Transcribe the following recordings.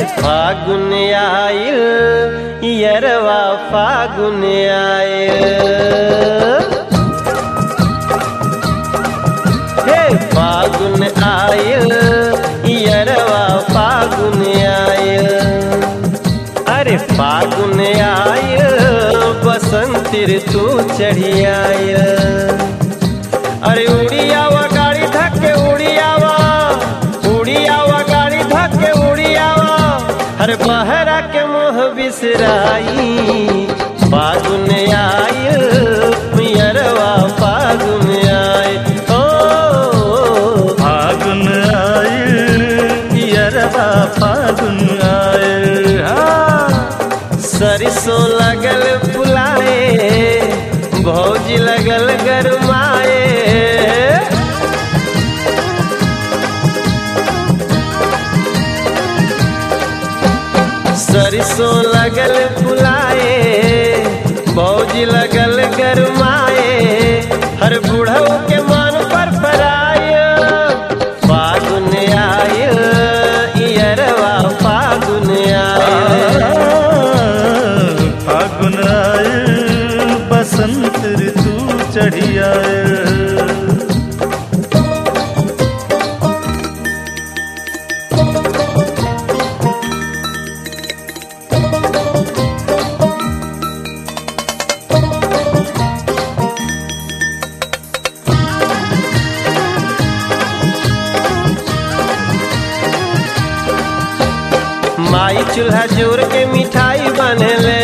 फागुन आइल यरवा फागुन आइल, हे फागुन आइल यरवा फागुन आइल। अरे फागुन आइल बसंत ऋतु चढ़ी आइल। अरे उड़ियावा गाड़ी धक्के उड़ियावा, उड़ियावा गाड़ी धक्के उड़ियावा। हर बहरा के मोह बिसराई, फागुन आइल यरवा फागुन आइल। ओ फागुन आइल यरवा फागुन आइल। सरसों लगल फुलाए, भौजी लगल गरमाए। सरसों लगल फुलाए, भौजी लगल गरमाए। हर बुढ़ऊ के मन पर फराय, फागुन आइल यरवा फागुन आइल। फागुन आइल बसंत ऋतु चढ़ी आइल। माई चूल्हा जोर के मिठाई बनेले,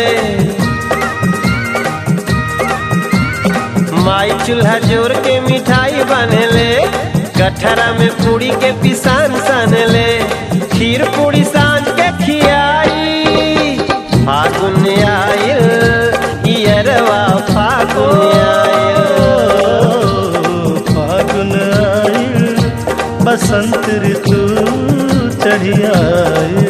माई चूल्हा जोर के मिठाई बनेले। कठरा में पूड़ी के पिसान सनले, खीर पूड़ी सांझ के खियाई। फागुन आइल यरवा फागुन आइल। फागुन आइल बसंत ऋतु चढ़ी आइल।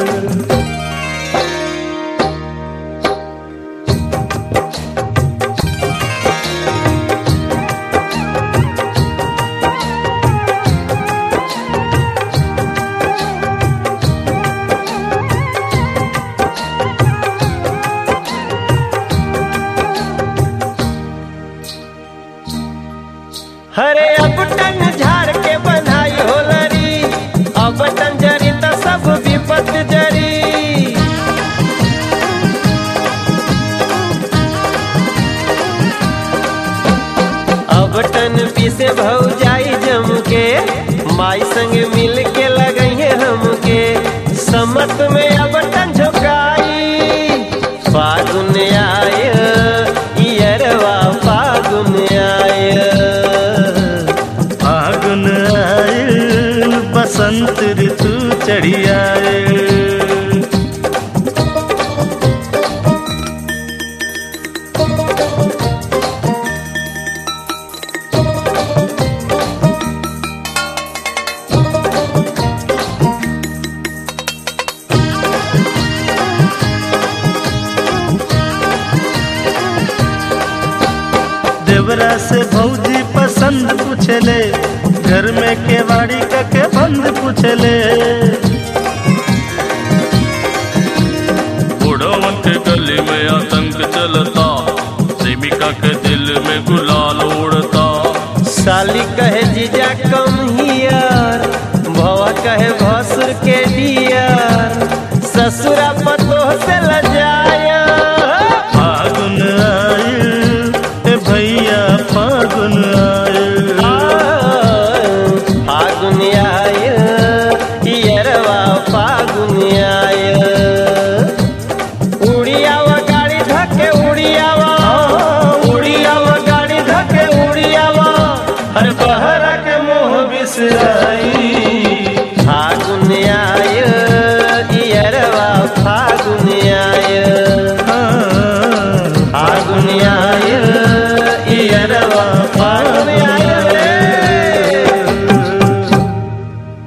हरे अब टन झाड़ के बंधाई होलरी, अब टन जरी तो सब विपत जरी। अब टन पीसे भौजाई जम के, माई संग मिल के लगइए हमके। सम्मत में अब टन झुकाई, फागुन आइल यरवा फागुन आइल। फागुन आइल बसंत ऋतु चढ़ी आइल। देवरा से भौजी पसंद पूछले, घर में केवाड़ी का के बंद पूछले। बुढ़वन के गली में आतंक चलता, प्रेमिका के दिल में गुलाल उड़ता। साली कहे जीजा कम हियर, भवा कहे भसुर के डियर। ससुरा पतोह से लजाया, फागुन आइल भैया फागुन आइल। फागुन आइल यरवा फागुन आइल। उड़ियावा गाड़ी धक्के उड़ियावा, उड़ियावा गाड़ी धक्के उड़ियावा। हर बहरा के मोह बिसराई, फागुन आइल यरवा फागुन आइल। फागुन आइल यरवा फागुन